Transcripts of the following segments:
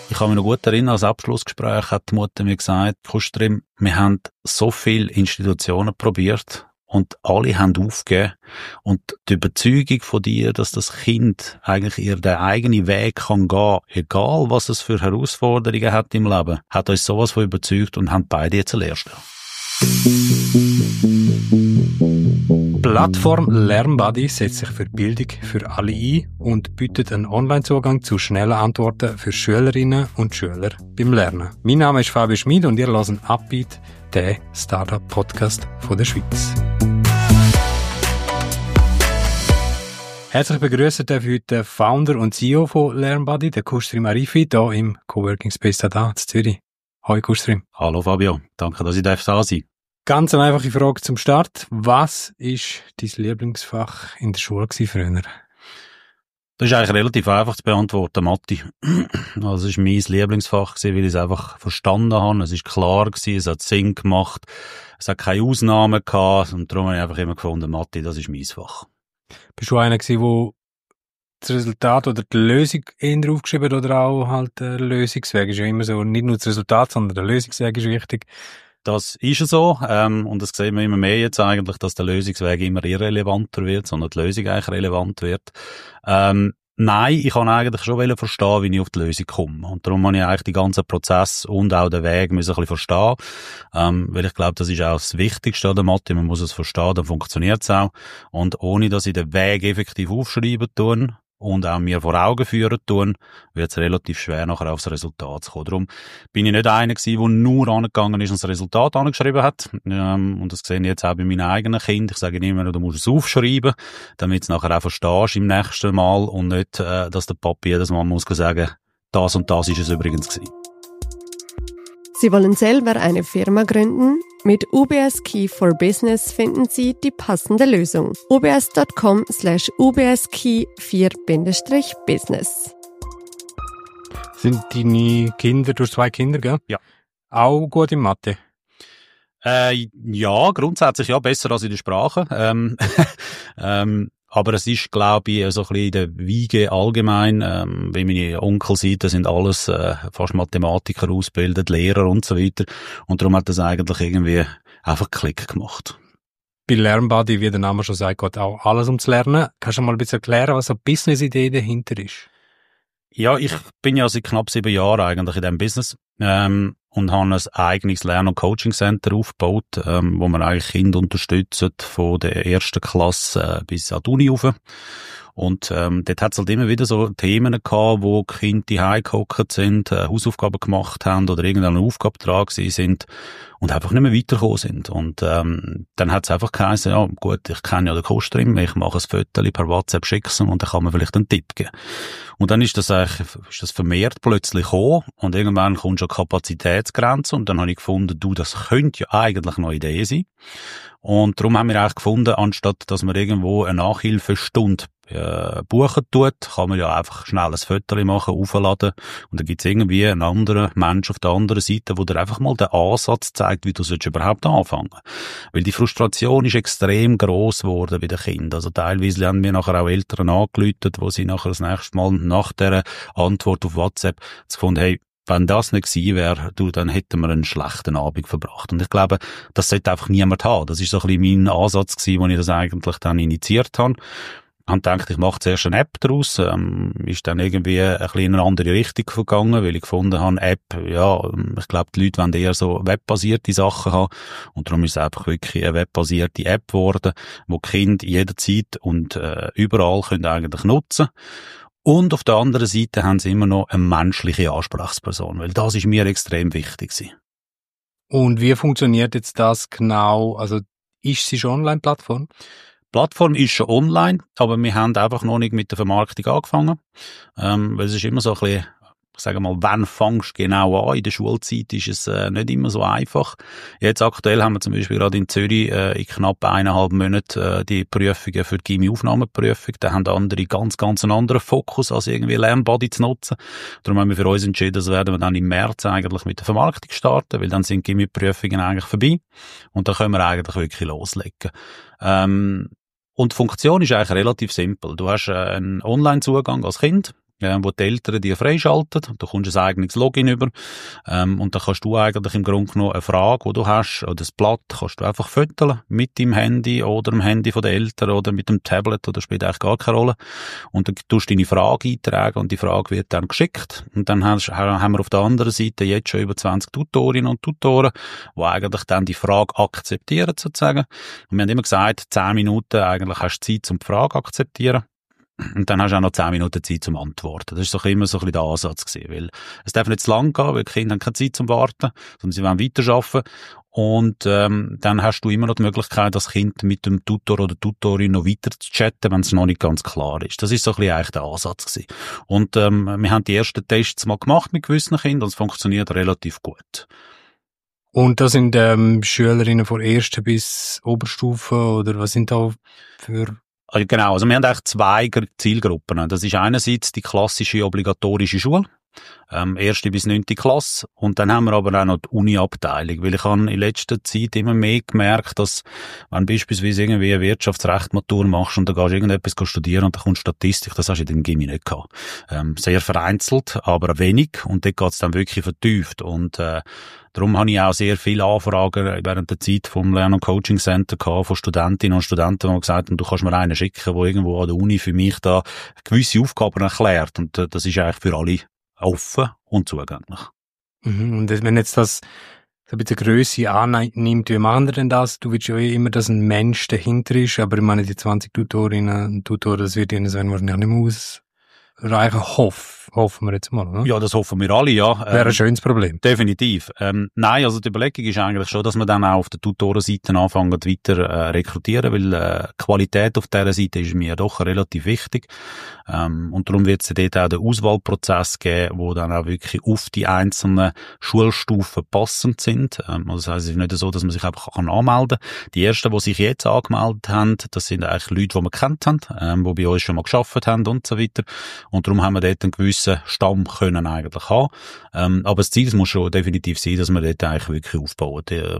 Ich kann mich noch gut erinnern, als Abschlussgespräch hat die Mutter mir gesagt, Kustrim, wir haben so viele Institutionen probiert und alle haben aufgegeben. Und die Überzeugung von dir, dass das Kind eigentlich ihr den eigenen Weg kann gehen, egal was es für Herausforderungen hat im Leben, hat uns sowas von überzeugt und haben beide jetzt erlernt. Plattform LernBuddy setzt sich für Bildung für alle ein und bietet einen Online-Zugang zu schnellen Antworten für Schülerinnen und Schüler beim Lernen. Mein Name ist Fabio Schmid und ihr hört Upbeat, den Startup-Podcast von der Schweiz. Herzlich begrüßen darf ich heute den Founder und CEO von LernBuddy, den Kustrim Arifi, hier im Coworking Space da in Zürich. Hoi Kustrim. Hallo Fabio, danke, dass ich da sein darf. Ganz eine einfache Frage zum Start. Was ist dein Lieblingsfach in der Schule früher? Das ist eigentlich relativ einfach zu beantworten, Mathe. Also es war mein Lieblingsfach, weil ich es einfach verstanden habe. Es ist klar gewesen, es hat Sinn gemacht, es hat keine Ausnahmen gehabt und darum habe ich einfach immer gefunden, Mathe, das ist mein Fach. Bist du einer gewesen, der das Resultat oder die Lösung eher aufgeschrieben hat oder auch halt der Lösungsweg? Ist ja immer so, nicht nur das Resultat, sondern der Lösungsweg ist wichtig. Das ist so, und das sehen wir immer mehr jetzt eigentlich, dass der Lösungsweg immer irrelevanter wird, sondern die Lösung eigentlich relevant wird. Nein, ich kann eigentlich schon verstehen, wie ich auf die Lösung komme. Und darum muss ich eigentlich den ganzen Prozess und auch den Weg ein bisschen verstehen. Weil ich glaube, das ist auch das Wichtigste an der Mathe. Man muss es verstehen, dann funktioniert es auch. Und ohne, dass ich den Weg effektiv aufschreiben tue und auch mir vor Augen führen tun, wird es relativ schwer, nachher aufs Resultat zu kommen. Darum bin ich nicht einer gewesen, der nur angegangen ist und das Resultat angeschrieben hat. Und das sehe ich jetzt auch bei meinen eigenen Kindern. Ich sage immer, du musst es aufschreiben, damit du es nachher auch verstehst im nächsten Mal und nicht, dass der Papi jedes Mal muss sagen, das und das ist es übrigens gewesen. Sie wollen selber eine Firma gründen? Mit UBS Key for Business finden Sie die passende Lösung. ubs.com/ubskey4-business. Sind deine Kinder, du hast 2 Kinder, gell? Ja. Auch gut in Mathe? Ja, grundsätzlich ja, besser als in der Sprache. Aber es ist, glaube ich, so ein bisschen in der Wiege allgemein, wie meine Onkel sieht, das sind alles fast Mathematiker ausgebildet, Lehrer und so weiter. Und darum hat das eigentlich irgendwie einfach Klick gemacht. Bei LernBuddy, wie der Name schon sagt, geht auch alles ums Lernen. Kannst du mal ein bisschen erklären, was so eine Business-Idee dahinter ist? Ja, ich bin ja seit knapp 7 Jahren eigentlich in diesem Business und habe ein eigenes Lern- und Coaching-Center aufgebaut, wo man eigentlich Kinder unterstützt, von der ersten Klasse bis an die Uni rauf. Und dort hat es halt immer wieder so Themen gehabt, wo die Kinder zu Hause gehockt sind, Hausaufgaben gemacht haben oder irgendeine Aufgabe dran gewesen sind und einfach nicht mehr weitergekommen sind. Und dann hat es einfach geheißen, ja gut, ich kenne ja den Kustrim, ich mache ein Foto per WhatsApp schicken und dann kann man vielleicht einen Tipp geben. Und dann ist das vermehrt plötzlich gekommen und irgendwann kommt schon Kapazitätsgrenze und dann habe ich gefunden, das könnte ja eigentlich noch eine Idee sein. Und darum haben wir eigentlich gefunden, anstatt dass man irgendwo eine Nachhilfestunde buchen tut, kann man ja einfach schnell ein Foto machen, aufladen und dann gibt's irgendwie einen anderen Mensch auf der anderen Seite, wo dir einfach mal den Ansatz zeigt, wie du überhaupt anfangen sollst. Weil die Frustration ist extrem gross geworden bei den Kindern. Also teilweise haben wir nachher auch Eltern angerufen, wo sie nachher das nächste Mal nach der Antwort auf WhatsApp gefunden haben, wenn das nicht gewesen wäre, dann hätten wir einen schlechten Abend verbracht. Und ich glaube, das sollte einfach niemand haben. Das ist so ein bisschen mein Ansatz gewesen, als ich das eigentlich dann initiiert habe. Ich habe gedacht, ich mache zuerst eine App daraus, ist dann irgendwie ein bisschen in eine andere Richtung gegangen, weil ich gefunden habe, App, ja, ich glaube, die Leute wollen eher so webbasierte Sachen haben und darum ist es einfach wirklich eine webbasierte App geworden, die die Kinder jederzeit und überall können eigentlich nutzen. Und auf der anderen Seite haben sie immer noch eine menschliche Ansprechperson, weil das ist mir extrem wichtig gewesen. Und wie funktioniert jetzt das genau? Also, ist sie schon Online-Plattform? Die Plattform ist schon online, aber wir haben einfach noch nicht mit der Vermarktung angefangen, weil es ist immer so ein bisschen, ich sage mal, wann fängst du genau an? In der Schulzeit ist es nicht immer so einfach. Jetzt aktuell haben wir zum Beispiel gerade in Zürich in knapp 1,5 Monaten die Prüfungen für die Gymi-Aufnahmeprüfung. Da haben andere ganz einen anderen Fokus, als irgendwie LernBuddy zu nutzen. Darum haben wir für uns entschieden, das werden wir dann im März eigentlich mit der Vermarktung starten, weil dann sind Gymi-Prüfungen eigentlich vorbei und dann können wir eigentlich wirklich loslegen. Und die Funktion ist eigentlich relativ simpel. Du hast einen Online-Zugang als Kind wo die Eltern dir freischalten. Du kommst ein eigenes Login über. Und dann kannst du eigentlich im Grunde genommen eine Frage, die du hast, oder das Blatt, kannst du einfach fotografieren mit deinem Handy oder dem Handy von den Eltern oder mit dem Tablet, oder spielt eigentlich gar keine Rolle. Und dann tust du deine Frage eintragen und die Frage wird dann geschickt. Und dann haben wir auf der anderen Seite jetzt schon über 20 Tutorinnen und Tutoren, die eigentlich dann die Frage akzeptieren, sozusagen. Und wir haben immer gesagt, 10 Minuten eigentlich hast du Zeit, um die Frage akzeptieren. Und dann hast du auch noch 10 Minuten Zeit zum Antworten. Das ist doch immer so ein bisschen der Ansatz gewesen, weil es darf nicht zu lang gehen, weil die Kinder haben keine Zeit zum Warten, sondern sie wollen weiterarbeiten. Und dann hast du immer noch die Möglichkeit, das Kind mit dem Tutor oder Tutorin noch weiter zu chatten, wenn es noch nicht ganz klar ist. Das ist so ein bisschen eigentlich der Ansatz gewesen. Und wir haben die ersten Tests mal gemacht mit gewissen Kindern und es funktioniert relativ gut. Und das sind Schülerinnen von ersten bis Oberstufe, oder was sind da für... Genau, also wir haben eigentlich 2 Zielgruppen. Das ist einerseits die klassische obligatorische Schule, 1. bis 9. Klasse, und dann haben wir aber auch noch die Uni-Abteilung, weil ich habe in letzter Zeit immer mehr gemerkt, dass wenn beispielsweise irgendwie eine Wirtschaftsrecht-Matur machst und da gehst du irgendetwas studieren und da kommt Statistik, das hast du in dem Gymi nicht gehabt. Sehr vereinzelt, aber wenig, und dort geht es dann wirklich vertieft, und darum habe ich auch sehr viele Anfragen während der Zeit vom Lern- und Coaching Center gehabt, von Studentinnen und Studenten, die gesagt haben, du kannst mir einen schicken, der irgendwo an der Uni für mich da gewisse Aufgaben erklärt, und das ist eigentlich für alle offen und zugänglich. Und wenn jetzt das so ein bisschen Grösse annimmt, wie machen wir denn das? Du willst ja immer, dass ein Mensch dahinter ist, aber ich meine, die 20 Tutorinnen und Tutoren, das wird ihnen wahrscheinlich nicht mehr ausreichen. Hoffen wir jetzt mal, oder? Ja, das hoffen wir alle, ja. Wäre ein schönes Problem. Definitiv. Nein, also die Überlegung ist eigentlich schon, dass wir dann auch auf der Tutorenseite anfangen, weiter rekrutieren, weil Qualität auf dieser Seite ist mir doch relativ wichtig. Und darum wird es dort auch den Auswahlprozess geben, wo dann auch wirklich auf die einzelnen Schulstufen passend sind. Also das heisst, es ist nicht so, dass man sich einfach anmelden kann. Die ersten, die sich jetzt angemeldet haben, das sind eigentlich Leute, die wir kennt haben, die bei uns schon mal gearbeitet haben und so weiter. Und darum haben wir dort einen gewissen Stamm können eigentlich haben. Aber das Ziel muss schon definitiv sein, dass wir dort eigentlich wirklich aufbauen.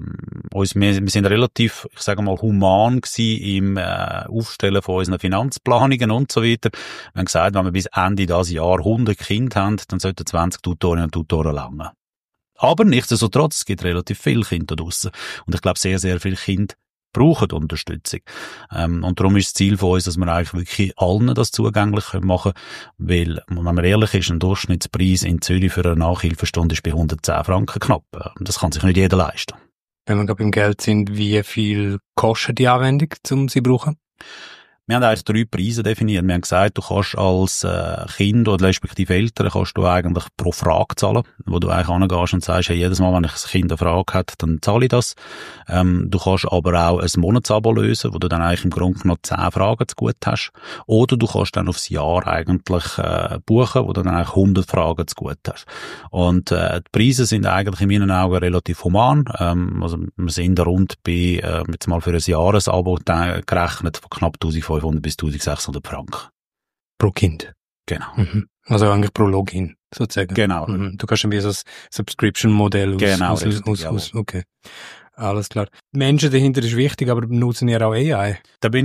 Wir sind relativ, ich sage mal, human gewesen im Aufstellen von unseren Finanzplanungen und so weiter. Wir haben gesagt, wenn wir bis Ende dieses Jahr 100 Kinder haben, dann sollten 20 Tutorinnen und Tutoren langen. Aber nichtsdestotrotz, es gibt relativ viele Kinder da draussen. Und ich glaube, sehr, sehr viele Kinder brauchen Unterstützung. Und darum ist das Ziel von uns, dass wir eigentlich wirklich allen das zugänglich machen können, weil, wenn man ehrlich ist, ein Durchschnittspreis in Zürich für eine Nachhilfestunde ist bei 110 Franken knapp. Das kann sich nicht jeder leisten. Wenn wir gerade beim Geld sind, wie viel kostet die Anwendung, um sie zu brauchen? Wir haben eigentlich 3 Preise definiert. Wir haben gesagt, du kannst als Kind oder respektive Eltern kannst du eigentlich pro Frage zahlen, wo du eigentlich hingehst und sagst, hey, jedes Mal, wenn ich ein Kind eine Frage hat, dann zahle ich das. Du kannst aber auch ein Monatsabo lösen, wo du dann eigentlich im Grunde noch 10 Fragen zu gut hast. Oder du kannst dann aufs Jahr eigentlich buchen, wo du dann eigentlich 100 Fragen zu gut hast. Und die Preise sind eigentlich in meinen Augen relativ human. Also wir sind rund bei, jetzt mal für ein Jahresabo gerechnet von knapp 1500 bis 1600 Franken. Pro Kind? Genau. Also eigentlich pro Login, sozusagen. Genau. Du kannst wie so ein Subscription-Modell okay. Alles klar. Menschen dahinter ist wichtig, aber benutzen ja auch AI?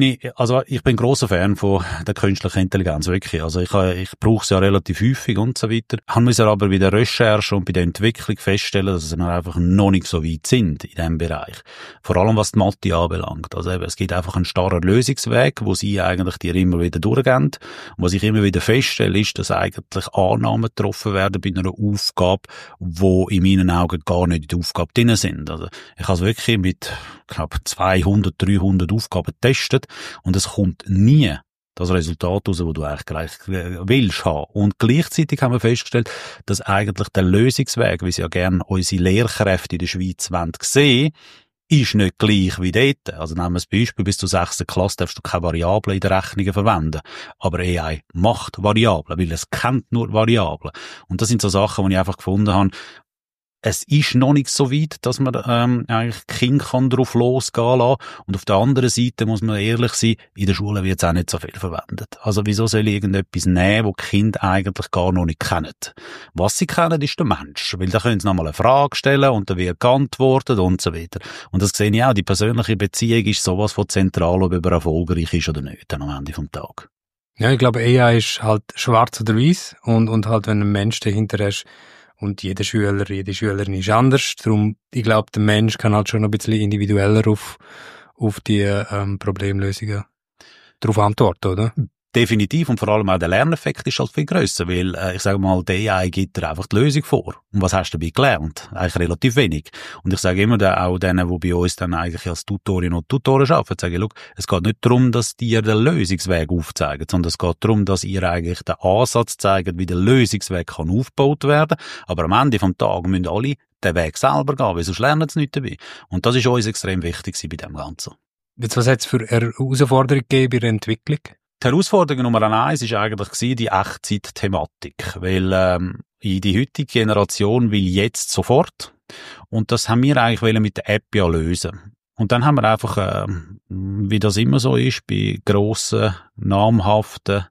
Ich bin grosser Fan von der künstlichen Intelligenz, wirklich. Also ich brauche es ja relativ häufig und so weiter. Haben wir aber bei der Recherche und bei der Entwicklung feststellen, dass wir einfach noch nicht so weit sind in diesem Bereich. Vor allem was die Mathe anbelangt. Also eben, es gibt einfach einen starren Lösungsweg, wo sie eigentlich dir immer wieder durchgehen. Und was ich immer wieder feststelle, ist, dass eigentlich Annahmen getroffen werden bei einer Aufgabe, wo in meinen Augen gar nicht in der Aufgabe drin sind. Also ich habe es wirklich mit knapp 200, 300 Aufgaben getestet und es kommt nie das Resultat raus, das du eigentlich gleich willst haben. Und gleichzeitig haben wir festgestellt, dass eigentlich der Lösungsweg, wie es ja gerne unsere Lehrkräfte in der Schweiz sehen, ist nicht gleich wie dort. Also nehmen wir das Beispiel, bis zur 6. Klasse darfst du keine Variablen in den Rechnungen verwenden. Aber AI macht Variablen, weil es kennt nur Variablen. Und das sind so Sachen, die ich einfach gefunden habe, es ist noch nicht so weit, dass man eigentlich Kinder drauf losgehen lassen. Und auf der anderen Seite muss man ehrlich sein, in der Schule wird es auch nicht so viel verwendet. Also wieso soll ich irgendetwas nehmen, wo die Kinder eigentlich gar noch nicht kennen? Was sie kennen, ist der Mensch. Weil da können sie nochmal eine Frage stellen und dann wird geantwortet und so weiter. Und das sehe ich auch, die persönliche Beziehung ist sowas von zentral, ob er erfolgreich ist oder nicht, am Ende vom Tag. Ja, ich glaube, AI ist halt schwarz oder weiß und halt, wenn ein Mensch dahinter ist und jede Schülerin ist anders. Darum, ich glaube, der Mensch kann halt schon ein bisschen individueller auf die Problemlösungen darauf antworten, oder? Definitiv, und vor allem auch der Lerneffekt ist halt viel grösser, weil, ich sage mal, die AI gibt dir einfach die Lösung vor. Und was hast du dabei gelernt? Eigentlich relativ wenig. Und ich sage immer auch denen, die bei uns dann eigentlich als Tutorinnen und Tutoren arbeiten, sage ich, schau, es geht nicht darum, dass die dir den Lösungsweg aufzeigen, sondern es geht darum, dass ihr eigentlich den Ansatz zeigt, wie der Lösungsweg kann aufgebaut werden. Aber am Ende vom Tag müssen alle den Weg selber gehen, weil sonst lernen sie nicht dabei. Und das ist uns extrem wichtig bei dem Ganzen. Jetzt, was hat es für Herausforderungen gegeben bei der Entwicklung? Die Herausforderung Nummer 1 war eigentlich die Echtzeit-Thematik, weil die heutige Generation will jetzt sofort, und das haben wir eigentlich mit der App ja lösen. Und dann haben wir einfach, wie das immer so ist, bei grossen, namhaften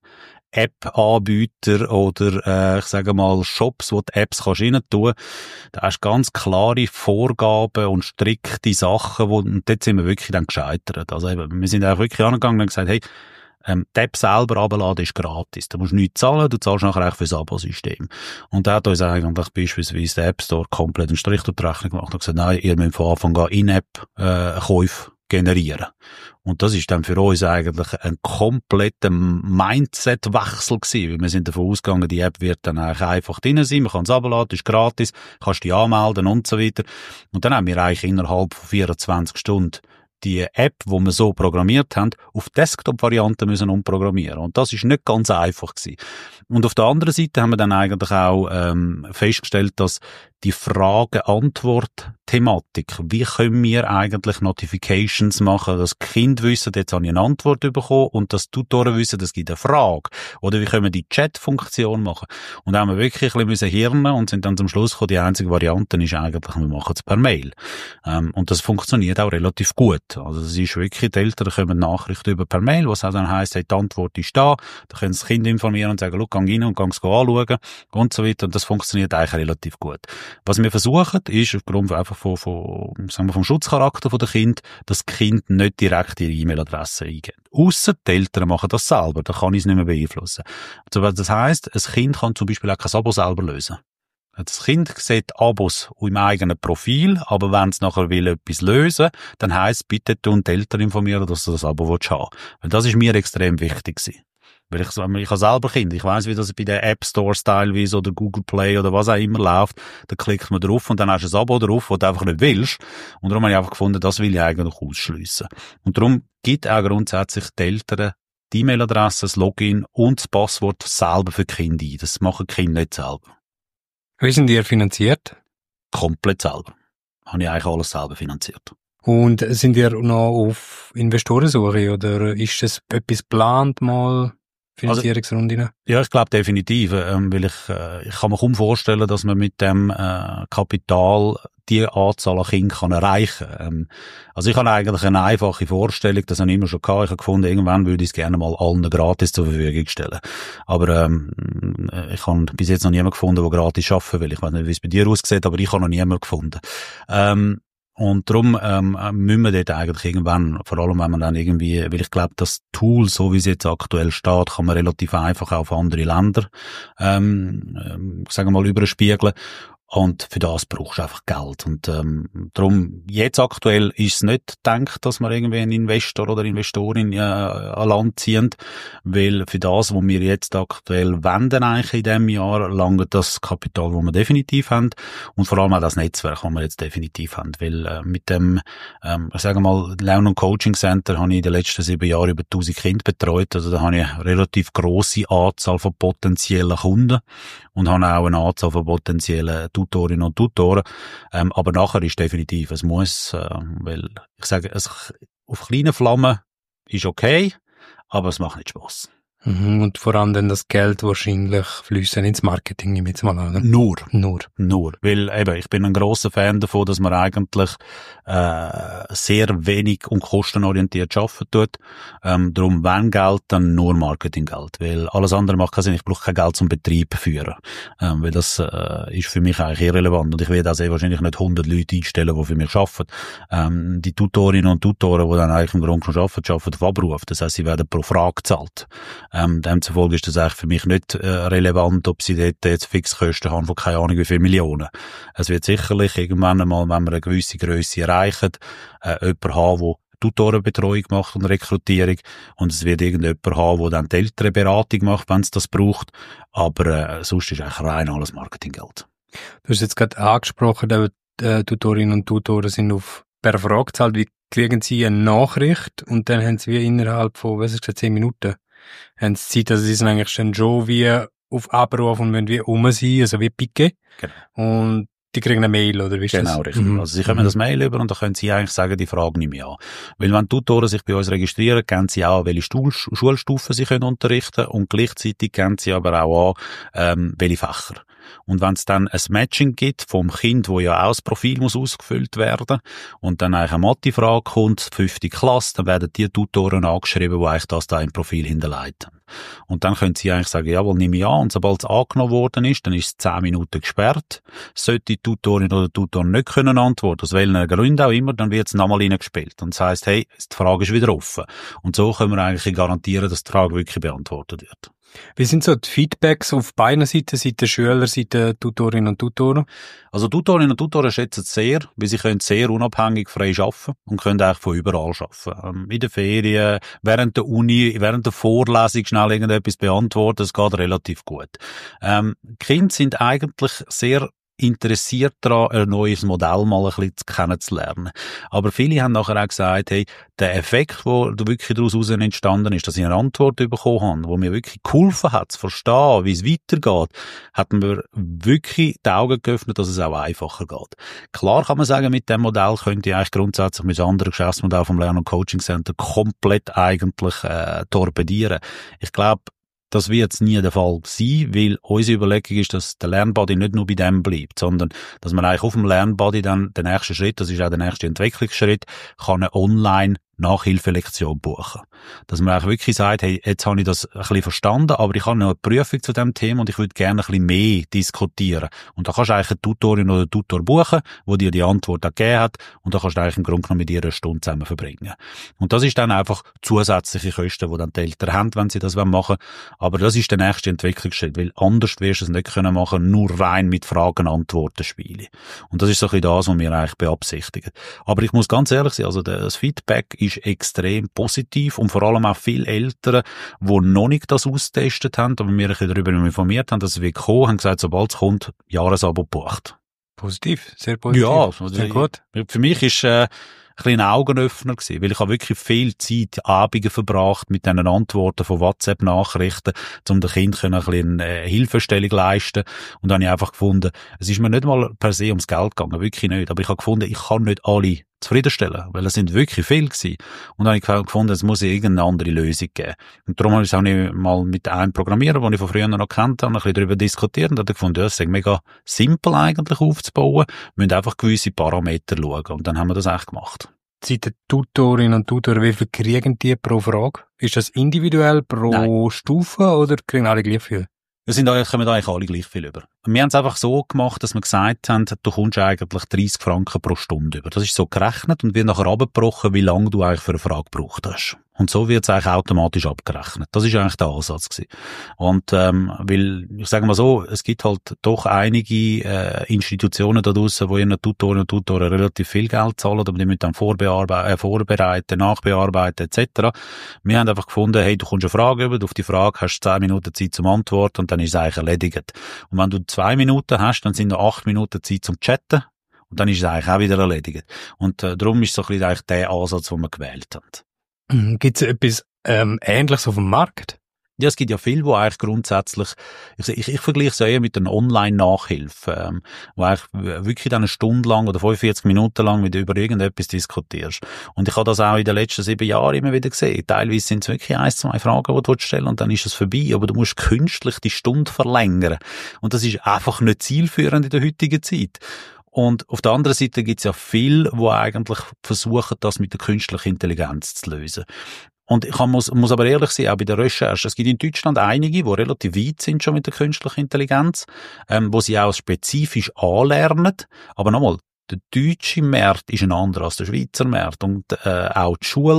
App-Anbieter oder ich sage mal Shops, wo die Apps kannst rein tun, da hast du ganz klare Vorgaben und strikte Sachen, und dort sind wir wirklich dann gescheitert. Also eben, wir sind auch wirklich angegangen und gesagt, hey, die App selber runterladen ist gratis. Da musst du nichts zahlen, du zahlst nachher eigentlich fürs Abo-System. Und da hat uns eigentlich beispielsweise der App Store komplett einen Strich durch die Rechnung gemacht und gesagt, nein, ihr müsst von Anfang an In-App-Käufe generieren. Und das ist dann für uns eigentlich ein kompletter Mindset-Wechsel gewesen, weil wir sind davon ausgegangen, die App wird dann eigentlich einfach drin sein, man kann es runterladen, ist gratis, kannst dich anmelden und so weiter. Und dann haben wir eigentlich innerhalb von 24 Stunden die App, die wir so programmiert haben, auf Desktop-Varianten müssen umprogrammieren. Und das ist nicht ganz einfach gewesen. Und auf der anderen Seite haben wir dann eigentlich auch festgestellt, dass die Frage-Antwort-Thematik, wie können wir eigentlich Notifications machen, dass Kinder wissen, jetzt habe ich eine Antwort bekommen, und dass Tutoren wissen, es gibt eine Frage. Oder wie können wir die Chat-Funktion machen? Und da haben wir wirklich ein bisschen hirnen und sind dann zum Schluss gekommen, die einzige Variante ist eigentlich, wir machen es per Mail. Und das funktioniert auch relativ gut. Also es ist wirklich, die Eltern kommen Nachrichten über per Mail, was auch dann heisst, hey, die Antwort ist da, da können das Kind informieren und sagen, schau, geh rein und geh es anschauen und so weiter. Und das funktioniert eigentlich relativ gut. Was wir versuchen, ist, aufgrund einfach vom Schutzcharakter der Kind, dass das Kind nicht direkt ihre E-Mail-Adresse eingeben. Ausser die Eltern machen das selber, da kann ich es nicht mehr beeinflussen. Also, das heisst, ein Kind kann zum Beispiel auch kein Abo selber lösen. Das Kind sieht Abos im eigenen Profil, aber wenn es nachher will etwas lösen, dann heisst, bitte tun die Eltern informieren, dass du das Abo haben willst. Weil das ist mir extrem wichtig gewesen. Weil ich habe selber Kinder. Ich weiss, wie das bei den App Stores teilweise oder Google Play oder was auch immer läuft. Da klickt man drauf und dann hast du ein Abo drauf, das du einfach nicht willst. Und darum habe ich einfach gefunden, das will ich eigentlich ausschliessen. Und darum gibt auch grundsätzlich die Eltern die E-Mail-Adresse, das Login und das Passwort selber für die Kinder ein. Das machen die Kinder nicht selber. Wie sind ihr finanziert? Komplett selber. Habe ich eigentlich alles selber finanziert. Und sind ihr noch auf Investorensuche oder ist das etwas geplant mal? Finanzierungsrunde? Ja, ich glaube definitiv, weil ich kann mir kaum vorstellen, dass man mit dem Kapital die Anzahl an Kindern erreichen kann. Also ich habe eigentlich eine einfache Vorstellung, das habe ich immer schon gehabt. Ich habe gefunden, irgendwann würde ich es gerne mal allen gratis zur Verfügung stellen. Aber ich habe bis jetzt noch niemanden gefunden, der gratis arbeiten will. Ich weiß nicht, wie es bei dir aussieht, aber ich habe noch niemanden gefunden. Und darum müssen wir dort eigentlich irgendwann, vor allem wenn man dann irgendwie, weil ich glaube, das Tool, so wie es jetzt aktuell steht, kann man relativ einfach auch auf andere Länder, sagen wir mal, überspiegeln. Und für das brauchst du einfach Geld. Und darum, jetzt aktuell ist es nicht gedacht, dass wir irgendwie einen Investor oder Investorin an Land ziehen, weil für das, was wir jetzt aktuell wenden eigentlich in diesem Jahr, langt das Kapital, das wir definitiv haben, und vor allem auch das Netzwerk, das wir jetzt definitiv haben. Weil mit dem, ich sage mal, Lern- und Coaching Center habe ich in den letzten 7 Jahren über 1000 Kinder betreut. Also da habe ich eine relativ grosse Anzahl von potenziellen Kunden und habe auch eine Anzahl von potenziellen Tutorinnen und Tutoren. Aber nachher ist definitiv, es muss, weil ich sage, auf kleinen Flammen ist okay, aber es macht nicht Spass. Und vor allem dann das Geld wahrscheinlich fließen ins Marketing, nehme ich jetzt mal an. Nur. Weil eben, ich bin ein grosser Fan davon, dass man eigentlich sehr wenig und kostenorientiert arbeiten tut. Darum, wenn Geld, dann nur Marketinggeld. Weil alles andere macht keinen Sinn. Ich brauche kein Geld zum Betrieb führen. Weil das ist für mich eigentlich irrelevant. Und ich werde also wahrscheinlich nicht 100 Leute einstellen, die für mich arbeiten. Die Tutorinnen und Tutoren, die dann eigentlich im Grunde schon arbeiten auf Abruf. Das heisst, sie werden pro Frage gezahlt. Demzufolge ist das eigentlich für mich nicht relevant, ob sie dort jetzt Fixkosten haben von keine Ahnung wie viel Millionen. Es wird sicherlich irgendwann einmal, wenn wir eine gewisse Grösse erreichen, jemand haben, der Tutorenbetreuung macht und Rekrutierung, und es wird irgendjemand haben, der dann die ältere Beratung macht, wenn es das braucht, aber sonst ist eigentlich rein alles Marketinggeld. Du hast jetzt gerade angesprochen, Tutorinnen und Tutoren sind per Frage gezahlt. Wie kriegen sie eine Nachricht und dann haben sie wie innerhalb von, was hast du gesagt, 10 Minuten, haben sie Zeit, also sie sind eigentlich schon wie auf Abruf und müssen wie sein, also wie Picke. Genau. Und die kriegen eine Mail, oder wie ist das? Genau, richtig. Also sie kommen das Mail über und da können sie eigentlich sagen, die Frage nehme ich an. Weil wenn Tutoren sich bei uns registrieren, kennen sie auch, welche Schulstufen sie können unterrichten, und gleichzeitig kennen sie aber auch an, welche Fächer. Und wenn es dann ein Matching gibt vom Kind, wo ja auch das Profil muss ausgefüllt werden, und dann eigentlich eine Mathe-Frage kommt, 5. Klasse, dann werden die Tutoren angeschrieben, die eigentlich das da im Profil hinterlegt haben. Und dann können sie eigentlich sagen, jawohl, nehme ich an, und sobald es angenommen worden ist, dann ist es 10 Minuten gesperrt. Sollte die Tutorin oder Tutor nicht können antworten, aus welchen Gründen auch immer, dann wird es nochmal reingespielt. Und das heisst, hey, die Frage ist wieder offen. Und so können wir eigentlich garantieren, dass die Frage wirklich beantwortet wird. Wie sind so die Feedbacks auf beiden Seiten, Seite Schüler, Seite Tutorinnen und Tutoren? Also Tutorinnen und Tutoren schätzen es sehr, weil sie können sehr unabhängig frei arbeiten und können eigentlich von überall arbeiten. In der Ferien, während der Uni, während der Vorlesung schnell irgendetwas beantworten, das geht relativ gut. Kinder sind eigentlich sehr interessiert daran, ein neues Modell mal ein bisschen kennenzulernen. Aber viele haben nachher auch gesagt, hey, der Effekt, der wirklich daraus entstanden ist, dass ich eine Antwort bekommen habe, wo mir wirklich geholfen hat, zu verstehen, wie es weitergeht, hat mir wirklich die Augen geöffnet, dass es auch einfacher geht. Klar kann man sagen, mit dem Modell könnte ich eigentlich grundsätzlich mit einem anderen Geschäftsmodell vom Lern- und Coaching Center komplett eigentlich torpedieren. Ich glaube, das wird jetzt nie der Fall sein, weil unsere Überlegung ist, dass der Lernbuddy nicht nur bei dem bleibt, sondern dass man eigentlich auf dem Lernbuddy dann den nächsten Schritt, das ist auch der nächste Entwicklungsschritt, kann eine Online-Nachhilfelektion buchen. Dass man eigentlich wirklich sagt, hey, jetzt habe ich das ein bisschen verstanden, aber ich habe noch eine Prüfung zu dem Thema und ich würde gerne ein bisschen mehr diskutieren. Und da kannst du eigentlich eine Tutorin oder einen Tutor buchen, wo dir die Antwort auch gegeben hat, und da kannst du eigentlich im Grunde genommen mit ihr eine Stunde zusammen verbringen. Und das ist dann einfach zusätzliche Kosten, die dann die Eltern haben, wenn sie das machen wollen. Aber das ist der nächste Entwicklungsschritt, weil anders wirst du es nicht können machen, nur rein mit Fragen-Antworten spielen. Und das ist so ein bisschen das, was wir eigentlich beabsichtigen. Aber ich muss ganz ehrlich sein, also das Feedback ist extrem positiv und vor allem auch viele Eltern, die noch nicht das austestet haben, aber wir ein bisschen darüber informiert haben, dass es kommen, haben gesagt, sobald es kommt, Jahresabo bucht. Positiv, sehr positiv. Ja, also sehr gut. Für mich ist ein kleiner Augenöffner gewesen, weil ich habe wirklich viel Zeit, Abende verbracht mit diesen Antworten von WhatsApp-Nachrichten, um den Kind ein bisschen Hilfestellung leisten. Und dann habe ich einfach gefunden, es ist mir nicht mal per se ums Geld gegangen, wirklich nicht. Aber ich habe gefunden, ich kann nicht alle zufriedenstellen, weil es sind wirklich viele gewesen. Und dann habe ich gefunden, es muss irgendeine andere Lösung geben. Und darum habe ich es auch nicht mal mit einem Programmierer, den ich von früher noch kennt habe, ein bisschen darüber diskutiert, und habe gefunden, ja, es ist mega simpel eigentlich aufzubauen. Wir müssen einfach gewisse Parameter schauen. Und dann haben wir das echt gemacht. Seid ihr Tutorinnen und Tutoren, wie viel kriegen die pro Frage? Ist das individuell pro Stufe oder kriegen alle gleich viel? Kommen eigentlich alle gleich viel über. Wir haben es einfach so gemacht, dass wir gesagt haben, du kommst eigentlich 30 Franken pro Stunde über. Das ist so gerechnet und wird nachher abgebrochen, wie lange du eigentlich für eine Frage gebraucht hast. Und so wird es eigentlich automatisch abgerechnet. Das ist eigentlich der Ansatz gewesen. Und weil, ich sage mal so, es gibt halt doch einige Institutionen da draussen, wo ihren Tutorinnen und Tutoren relativ viel Geld zahlen, aber die müssen dann vorbereiten, nachbearbeiten etc. Wir haben einfach gefunden, hey, du kommst eine Frage über, auf die Frage hast du 10 Minuten Zeit zum Antworten und dann ist es eigentlich erledigt. Und wenn du 2 Minuten hast, dann sind noch 8 Minuten Zeit zum Chatten und dann ist es eigentlich auch wieder erledigt. Und darum ist so ein bisschen eigentlich der Ansatz, den wir gewählt haben. Gibt es etwas Ähnliches auf dem Markt? Ja, es gibt ja viele, die eigentlich grundsätzlich, ich vergleiche es ja eher mit einer Online-Nachhilfe, wo eigentlich wirklich dann eine Stunde lang oder 45 Minuten lang mit über irgendetwas diskutierst. Und ich habe das auch in den letzten 7 Jahren immer wieder gesehen. Teilweise sind es wirklich 1, 2 Fragen, die du stellen willst, und dann ist es vorbei. Aber du musst künstlich die Stunde verlängern. Und das ist einfach nicht zielführend in der heutigen Zeit. Und auf der anderen Seite gibt es ja viele, die eigentlich versuchen, das mit der künstlichen Intelligenz zu lösen. Und ich muss aber ehrlich sein, auch bei der Recherche, es gibt in Deutschland einige, die relativ weit sind schon mit der künstlichen Intelligenz, wo sie auch spezifisch anlernen. Aber nochmal, der deutsche Markt ist ein anderer als der Schweizer Markt. Und auch die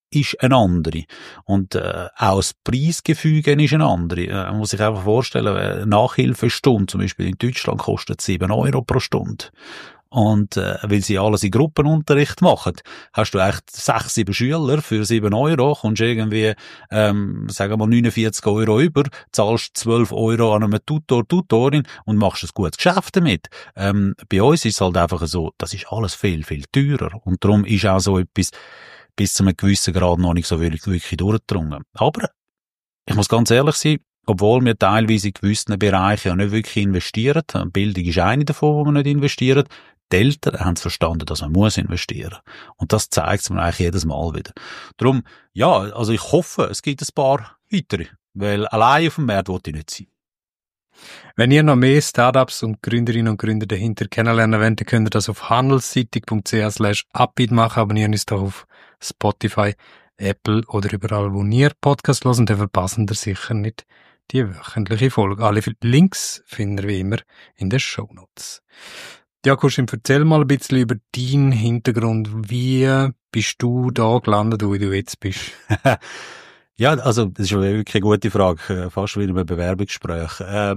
ist eine andere. Und auch das Preisgefüge ist eine andere. Man muss sich einfach vorstellen, eine Nachhilfestunde zum Beispiel in Deutschland kostet 7 € pro Stunde. Und weil sie alles in Gruppenunterricht machen, hast du echt 6, 7 Schüler für 7 €, kommst irgendwie, sagen wir mal 49 € über, zahlst 12 € an einem Tutorin und machst ein gutes Geschäft damit. Bei uns ist es halt einfach so, das ist alles viel, viel teurer. Und darum ist auch so etwas bis zu einem gewissen Grad noch nicht so wirklich durchgedrungen. Aber ich muss ganz ehrlich sein, obwohl wir teilweise in gewissen Bereichen ja nicht wirklich investieren, Bildung ist eine davon, wo wir nicht investieren, die Eltern haben es verstanden, dass man muss investieren. Und das zeigt es mir eigentlich jedes Mal wieder. Darum, ja, also ich hoffe, es gibt ein paar weitere, weil allein auf dem Markt wollte ich nicht sein. Wenn ihr noch mehr Startups und Gründerinnen und Gründer dahinter kennenlernen wollt, dann könnt ihr das auf handelszeitung.ch/upbeat machen. Abonnieren uns doch auf Spotify, Apple oder überall, wo ihr Podcast hört, und dann verpassen ihr sicher nicht die wöchentliche Folge. Alle Links findet ihr wie immer in den Shownotes. Ja, Kuschim, erzähl mal ein bisschen über deinen Hintergrund. Wie bist du da gelandet, wo du jetzt bist? Ja, also, das ist wirklich eine gute Frage. Fast wie in einem Bewerbungsgespräch.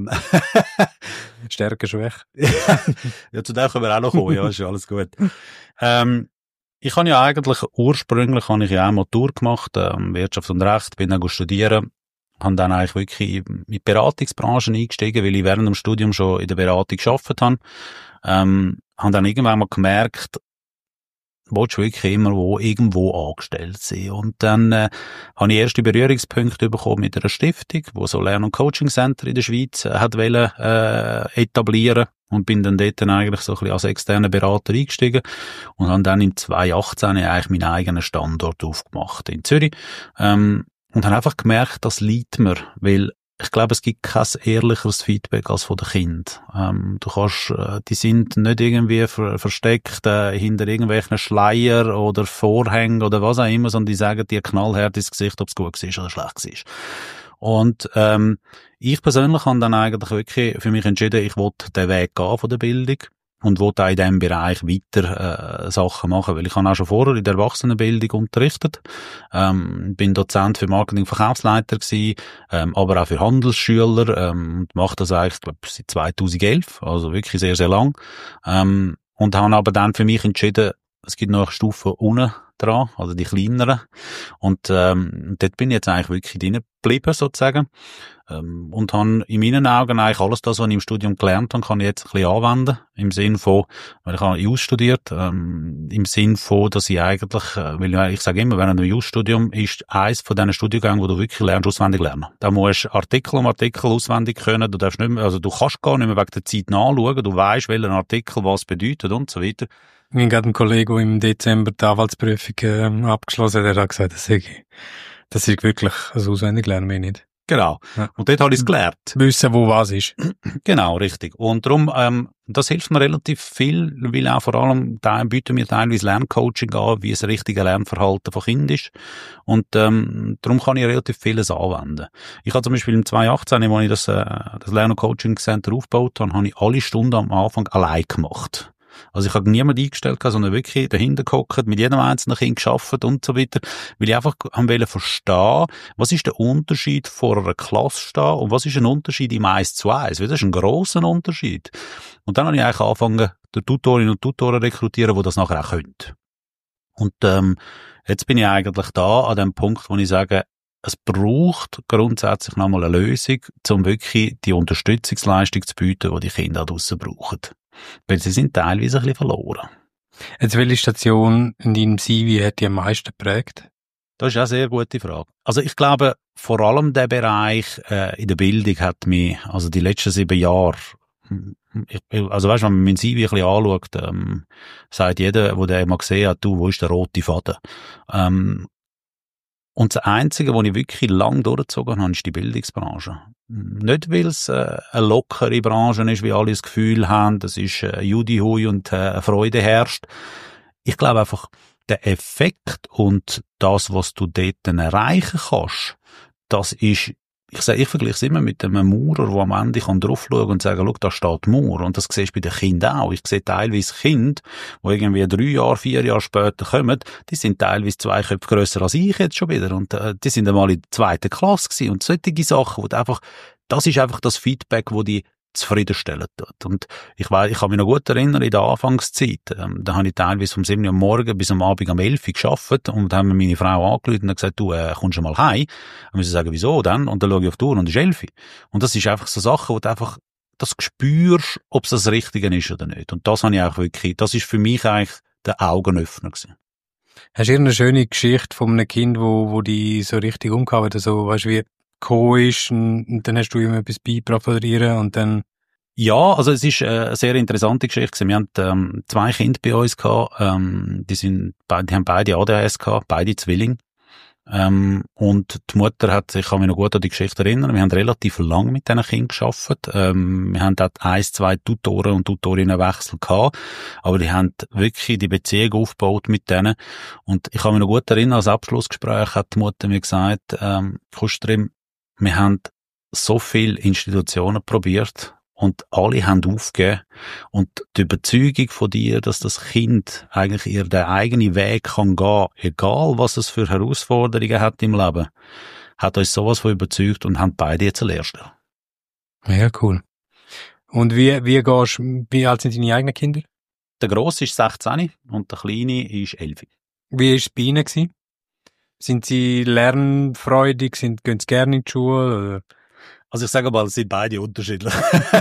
Stärke, Schwäche. Ja, zu dem können wir auch noch kommen. Ja, ist ja alles gut. Ich habe ja eigentlich, ursprünglich habe ich ja auch Matur gemacht, Wirtschaft und Recht, bin dann studieren. Habe dann eigentlich wirklich in die Beratungsbranche eingestiegen, weil ich während dem Studium schon in der Beratung gearbeitet habe. Habe dann irgendwann mal gemerkt, willst du wirklich immer irgendwo angestellt sein. Und dann habe ich erste Berührungspunkte bekommen mit einer Stiftung, die so Lern- und Coaching-Center in der Schweiz hat wollen, etablieren, und bin dann dort eigentlich so ein bisschen als externer Berater eingestiegen und habe dann im 2018 eigentlich meinen eigenen Standort aufgemacht in Zürich, und habe einfach gemerkt, das liegt mir, weil ich glaube, es gibt kein ehrlicheres Feedback als von den Kindern. Du kannst, die sind nicht irgendwie versteckt hinter irgendwelchen Schleier oder Vorhängen oder was auch immer, sondern die sagen dir knallhart ins Gesicht, ob es gut war oder schlecht war. Und ich persönlich habe dann eigentlich wirklich für mich entschieden, ich wollte den Weg gehen von der Bildung und wollte auch in diesem Bereich weiter Sachen machen, weil ich habe auch schon vorher in der Erwachsenenbildung unterrichtet, bin Dozent für Marketing- und Verkaufsleiter gewesen, aber auch für Handelsschüler, und mache das eigentlich, glaube ich, seit 2011, also wirklich sehr, sehr lang, und habe aber dann für mich entschieden, es gibt noch eine Stufe unten dran, also die kleineren, und dort bin ich jetzt eigentlich wirklich drin geblieben, sozusagen, und habe in meinen Augen eigentlich alles das, was ich im Studium gelernt habe, kann ich jetzt ein bisschen anwenden, im Sinn von, weil ich habe JUS studiert, im Sinn von, dass ich eigentlich, weil ich sage immer, während dem JUS-Studium ist eins von diesen Studiengängen, wo du wirklich lernst, auswendig lernen. Da musst du Artikel um Artikel auswendig können, du darfst nicht mehr, also du kannst gar nicht mehr wegen der Zeit nachschauen, du weißt, welcher Artikel was bedeutet und so weiter. Ich habe gerade einen Kollegen, der im Dezember die Anwaltsprüfung abgeschlossen hat, der hat gesagt, das ist wirklich ein Auswendiglernen, mehr nicht. Genau. Ja. Und dort habe ich es gelernt. Wissen, wo was ist. Genau, richtig. Und darum, das hilft mir relativ viel, weil auch vor allem, da bieten wir teilweise Lerncoaching an, wie das richtige Lernverhalten von Kindern ist. Und darum kann ich relativ vieles anwenden. Ich habe zum Beispiel im 2018, als ich das Lern- und Coaching Center aufgebaut habe, habe ich alle Stunden am Anfang allein gemacht. Also ich habe niemanden eingestellt, sondern wirklich dahinter gehockt, mit jedem einzelnen Kind gearbeitet und so weiter, weil ich einfach wollte verstehen, was ist der Unterschied vor einer Klasse stehen und was ist ein Unterschied im 1:1, weil das ist ein grosser Unterschied. Und dann habe ich eigentlich angefangen, die Tutorinnen und Tutoren rekrutieren, die das nachher auch können. Und jetzt bin ich eigentlich da an dem Punkt, wo ich sage, es braucht grundsätzlich nochmal eine Lösung, um wirklich die Unterstützungsleistung zu bieten, die die Kinder da draussen brauchen. Weil sie sind teilweise ein bisschen verloren. Jetzt, welche Station in deinem CV hat dich am meisten geprägt? Das ist auch eine sehr gute Frage. Also ich glaube, vor allem der Bereich in der Bildung hat mich, also die letzten 7 Jahre, also weißt du, wenn man mein CV ein bisschen anschaut, sagt jeder, der den mal gesehen hat, du, wo ist der rote Faden? Und das Einzige, was ich wirklich lang durchgezogen habe, ist die Bildungsbranche. Nicht, weil es eine lockere Branche ist, wie alle das Gefühl haben, das ist Judihui und Freude herrscht. Ich glaube einfach, der Effekt und das, was du dort erreichen kannst, das ist ich vergleiche es immer mit einem Maurer, der am Ende drauf schauen kann und sagen, schau, da steht Mauer. Und das siehst du bei den Kindern auch. Ich sehe teilweise Kinder, die irgendwie 3 Jahre, 4 Jahre später kommen, die sind teilweise 2 Köpfe grösser als ich jetzt schon wieder. Und die sind einmal in der 2. Klasse gewesen. Und solche Sachen, das ist einfach das Feedback, wo die zufriedenstellen tut. Und ich kann mich noch gut erinnern, in der Anfangszeit, da habe ich teilweise vom 7 Uhr am Morgen bis am Abend am 11 Uhr gearbeitet und da haben mir meine Frau angerufen und gesagt, du, kommst du mal heim? Und wir sagen, wieso denn? Und dann schaue ich auf die Uhr und es ist 11 Uhr. Und das ist einfach so Sachen, wo du einfach das spürst, ob es das Richtige ist oder nicht. Und das habe ich auch wirklich, das ist für mich eigentlich der Augenöffner gewesen. Hast du eine schöne Geschichte von einem Kind, wo die so richtig umgehauen hat, so, weißt du, wie gekommen ist und dann hast du ihm etwas beigebracht oder ihr und dann... Ja, also es ist eine sehr interessante Geschichte. Wir hatten 2 Kinder bei uns gehabt, die haben beide ADHS gehabt, beide Zwillinge. Und die Mutter ich kann mich noch gut an die Geschichte erinnern, wir haben relativ lang mit diesen Kindern gearbeitet. Wir haben dort 1, 2 Tutoren und Tutorinnenwechsel gehabt, aber die haben wirklich die Beziehung aufgebaut mit denen. Und ich kann mich noch gut erinnern, als Abschlussgespräch hat die Mutter mir gesagt, Kustrim, wir haben so viele Institutionen probiert und alle haben aufgegeben. Und die Überzeugung von dir, dass das Kind eigentlich den eigenen Weg kann gehen, egal was es für Herausforderungen hat im Leben, hat uns sowas von überzeugt und haben beide jetzt eine Lehrstelle. Mega cool. Und wie alt sind deine eigenen Kinder? Der Grosse ist 16 und der Kleine ist 11. Wie war es bei ihnen gewesen? Sind sie lernfreudig? Gehen sie gerne in die Schule? Oder? Also ich sage mal, es sind beide unterschiedlich.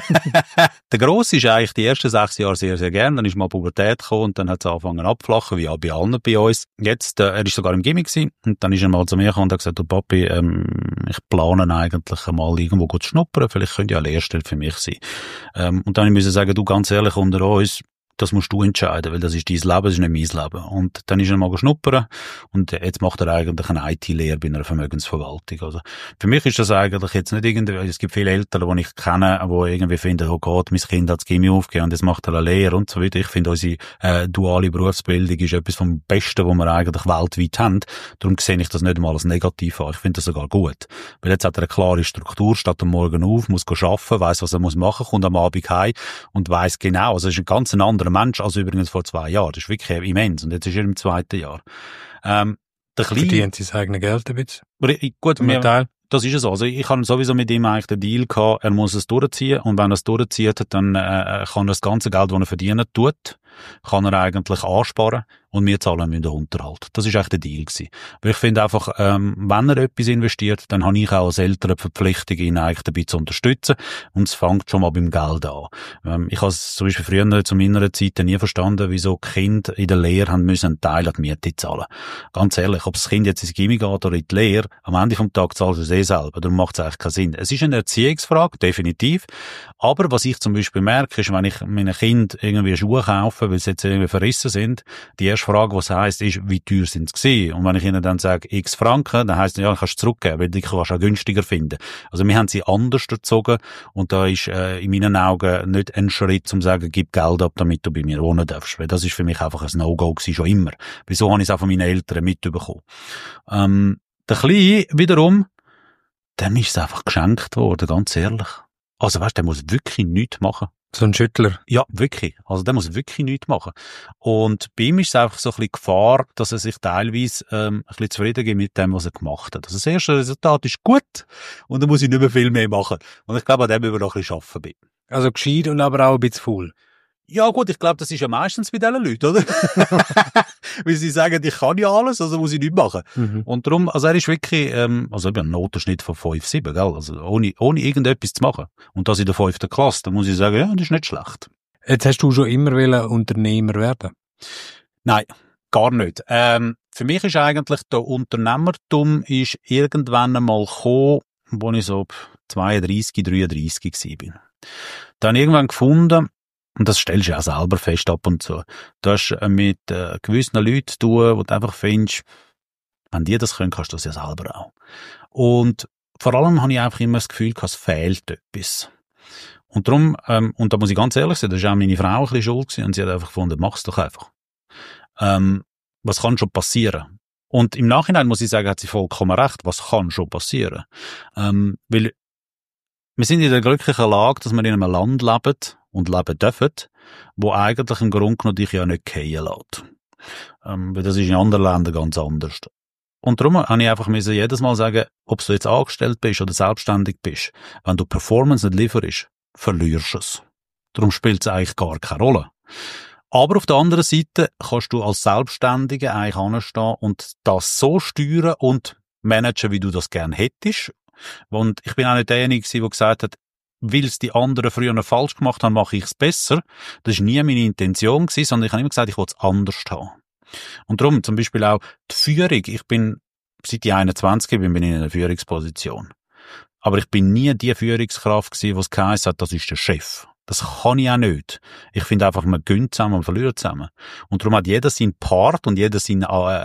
Der Grosse ist eigentlich die ersten 6 Jahre sehr, sehr gern. Dann ist mal Pubertät gekommen und dann hat es angefangen abflachen, wie auch bei allen bei uns. Jetzt, er ist sogar im Gimmi gewesen und dann ist er mal zu mir gekommen und hat gesagt, du Papi, ich plane eigentlich mal irgendwo gut zu schnuppern, vielleicht könnte ja eine Lehrstelle für mich sein. Und dann musste ich sagen, du, ganz ehrlich, unter uns, das musst du entscheiden, weil das ist dein Leben, das ist nicht mein Leben. Und dann ist er mal schnuppern und jetzt macht er eigentlich eine IT-Lehre bei einer Vermögensverwaltung. Also für mich ist das eigentlich jetzt nicht irgendwie, es gibt viele Eltern, die ich kenne, die irgendwie finden, oh Gott, mein Kind hat das Gimmi aufgegeben und jetzt macht er eine Lehre und so weiter. Ich finde, unsere duale Berufsbildung ist etwas vom Besten, was wir eigentlich weltweit haben. Darum sehe ich das nicht mal als negativ an. Ich finde das sogar gut. Weil jetzt hat er eine klare Struktur, steht am Morgen auf, muss arbeiten, weiss, was er machen muss, kommt am Abend heim und weiss genau, also es ist ein ganz anderer Mensch als übrigens vor 2 Jahren. Das ist wirklich immens. Und jetzt ist er im 2. Jahr. Der Kleine... Verdient sein eigenes Geld ein bisschen? Gut, das ist es so. Also ich habe sowieso mit ihm eigentlich den Deal gehabt, er muss es durchziehen. Und wenn er es durchzieht, dann kann er das ganze Geld, das er verdienen tut, kann er eigentlich ansparen und wir zahlen ihm den Unterhalt. Das ist eigentlich der Deal gewesen. Weil ich finde einfach, wenn er etwas investiert, dann habe ich auch als Eltern die Verpflichtung, ihn eigentlich dabei zu unterstützen. Und es fängt schon mal beim Geld an. Ich habe es zum Beispiel früher zu meiner Zeit nie verstanden, wieso Kinder in der Lehre haben müssen einen Teil an die Miete zahlen. Ganz ehrlich, ob das Kind jetzt ins Gimmi geht oder in die Lehre, am Ende vom Tag zahlt es selber. Darum macht es eigentlich keinen Sinn. Es ist eine Erziehungsfrage, definitiv. Aber was ich zum Beispiel merke, ist, wenn ich meinen Kind irgendwie Schuhe kaufe, weil sie jetzt irgendwie verrissen sind, die erste Frage, was heisst, ist, wie teuer sind sie gewesen? Und wenn ich ihnen dann sage, x Franken, dann heisst es, ja, kannst du zurückgeben, weil die kannst du auch günstiger finden. Also wir haben sie anders erzogen und da ist in meinen Augen nicht ein Schritt, zum zu sagen, gib Geld ab, damit du bei mir wohnen darfst. Weil das ist für mich einfach ein No-Go gewesen, schon immer. Wieso habe ich es auch von meinen Eltern mitbekommen? Der Kleine wiederum, dem ist es einfach geschenkt worden, ganz ehrlich. Also weißt, der muss wirklich nichts machen. So ein Schüttler? Ja, wirklich. Also der muss wirklich nichts machen. Und bei ihm ist es einfach so ein bisschen Gefahr, dass er sich teilweise ein bisschen zufrieden gibt mit dem, was er gemacht hat. Also das erste Resultat ist gut und dann muss ich nicht mehr viel mehr machen. Und ich glaube, an dem müssen wir noch ein bisschen arbeiten. Also gescheit und aber auch ein bisschen faul. Ja gut, ich glaube, das ist ja meistens bei diesen Leuten, oder? Weil sie sagen, ich kann ja alles, also muss ich nichts machen. Mhm. Und darum, also er ist wirklich, also ich habe einen Notenschnitt von 5,7, gell? Also ohne irgendetwas zu machen. Und das in der 5. Klasse, dann muss ich sagen, ja, das ist nicht schlecht. Jetzt hast du schon immer Unternehmer werden? Nein, gar nicht. Für mich ist eigentlich der Unternehmertum ist irgendwann einmal gekommen, wo ich so 32, 33 war. Dann irgendwann gefunden, und das stellst du ja auch selber fest ab und zu. Du hast mit gewissen Leuten zu tun, wo du einfach findest, wenn die das können, kannst du das ja selber auch. Und vor allem habe ich einfach immer das Gefühl, es fehlt etwas. Und darum, und da muss ich ganz ehrlich sein, das war auch meine Frau ein bisschen schuld gewesen, und sie hat einfach gefunden, mach's doch einfach. Was kann schon passieren? Und im Nachhinein muss ich sagen, hat sie vollkommen recht. Was kann schon passieren? Weil wir sind in der glücklichen Lage, dass wir in einem Land leben und leben dürfen, wo eigentlich im Grunde genommen dich ja nicht fallen lässt. Weil das ist in anderen Ländern ganz anders. Und darum habe ich einfach jedes Mal sagen, ob du jetzt angestellt bist oder selbstständig bist, wenn du Performance nicht lieferst, verlierst du es. Darum spielt es eigentlich gar keine Rolle. Aber auf der anderen Seite kannst du als Selbstständiger eigentlich anstehen und das so steuern und managen, wie du das gerne hättest. Und ich bin auch nicht derjenige, der gesagt hat, weil es die anderen früher noch falsch gemacht haben, mache ich es besser. Das war nie meine Intention gewesen, sondern ich habe immer gesagt, ich will es anders haben. Und darum zum Beispiel auch die Führung. Ich bin, seit ich 21 bin ich in einer Führungsposition. Aber ich bin nie die Führungskraft gewesen, die es geheißen hat, das ist der Chef. Das kann ich auch nicht. Ich finde einfach, man gönnt zusammen und verliert zusammen. Und darum hat jeder seinen Part und jeder sein,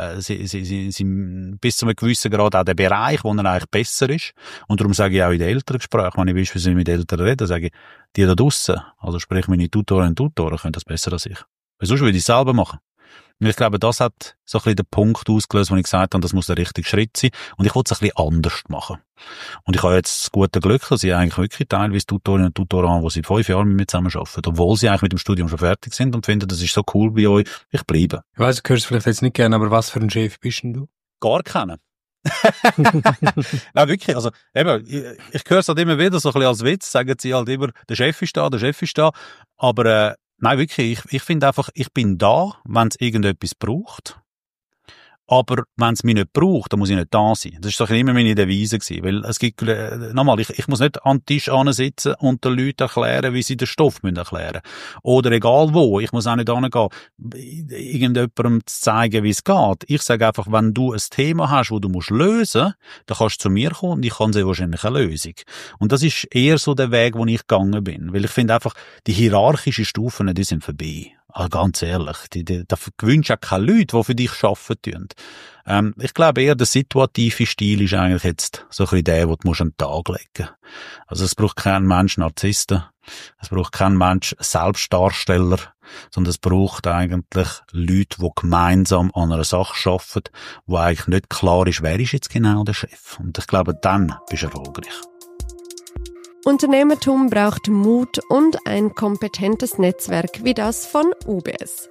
bis zu einem gewissen Grad auch den Bereich, wo er eigentlich besser ist. Und darum sage ich auch in den Elterngesprächen, wenn ich beispielsweise mit Eltern rede, sage ich, die da draussen, also sprich meine Tutorinnen und Tutoren, können das besser als ich. Weil sonst würde ich es selber machen. Und ich glaube, das hat so ein bisschen den Punkt ausgelöst, wo ich gesagt habe, das muss der richtige Schritt sein. Und ich wollte es ein bisschen anders machen. Und ich habe jetzt das gute Glück, dass ich eigentlich wirklich teilweise Tutorinnen und Tutoren habe, die seit 5 Jahren mit mir zusammenarbeiten, obwohl sie eigentlich mit dem Studium schon fertig sind und finden, das ist so cool bei euch, ich bleibe. Ich weiss, du hörst es vielleicht jetzt nicht gerne, aber was für ein Chef bist denn du? Gar keinen. Nein, wirklich, also, eben, ich höre es halt immer wieder, so ein bisschen als Witz, sagen sie halt immer, der Chef ist da, aber, nein, wirklich, ich finde einfach, ich bin da, wenn es irgendetwas braucht. Aber wenn es mich nicht braucht, dann muss ich nicht da sein. Das ist doch immer meine Devise gewesen. Weil es gibt, nochmal, ich muss nicht an den Tisch sitzen und den Leuten erklären, wie sie den Stoff erklären müssen. Oder egal wo. Ich muss auch nicht hingehen, irgendjemandem zu zeigen, wie es geht. Ich sage einfach, wenn du ein Thema hast, das du lösen musst, dann kannst du zu mir kommen und ich kann sehr wahrscheinlich eine Lösung. Und das ist eher so der Weg, wo ich gegangen bin. Weil ich finde einfach, die hierarchischen Stufen, die sind vorbei. Also ganz ehrlich, da gewünscht auch keine Leute, die für dich arbeiten tun. Ich glaube eher, der situative Stil ist eigentlich jetzt so ein bisschen der, den du an den Tag legen musst. Also es braucht keinen Mensch Narzissten, es braucht keinen Mensch Selbstdarsteller, sondern es braucht eigentlich Leute, die gemeinsam an einer Sache arbeiten, wo eigentlich nicht klar ist, wer ist jetzt genau der Chef. Und ich glaube, dann bist du erfolgreich. Unternehmertum braucht Mut und ein kompetentes Netzwerk wie das von UBS.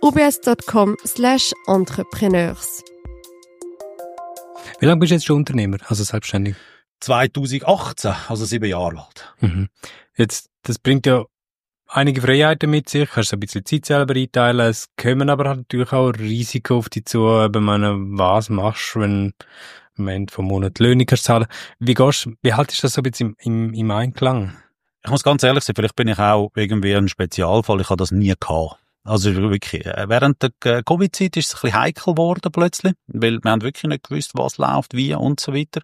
ubs.com/entrepreneurs. Wie lange bist du jetzt schon Unternehmer, also selbstständig? 2018, also 7 Jahre alt. Mhm. Jetzt, das bringt ja einige Freiheiten mit sich, kannst so ein bisschen Zeit selber einteilen, es kommen aber natürlich auch Risiken auf dich zu, was machst du, wenn am Ende vom Monat Löhne kannst zahlen. Wie haltest du das so ein bisschen im Einklang? Ich muss ganz ehrlich sein, vielleicht bin ich auch irgendwie ein Spezialfall, ich habe das nie gehabt. Also wirklich, während der Covid-Zeit ist es ein bisschen heikel geworden plötzlich, weil wir haben wirklich nicht gewusst, was läuft, wie und so weiter.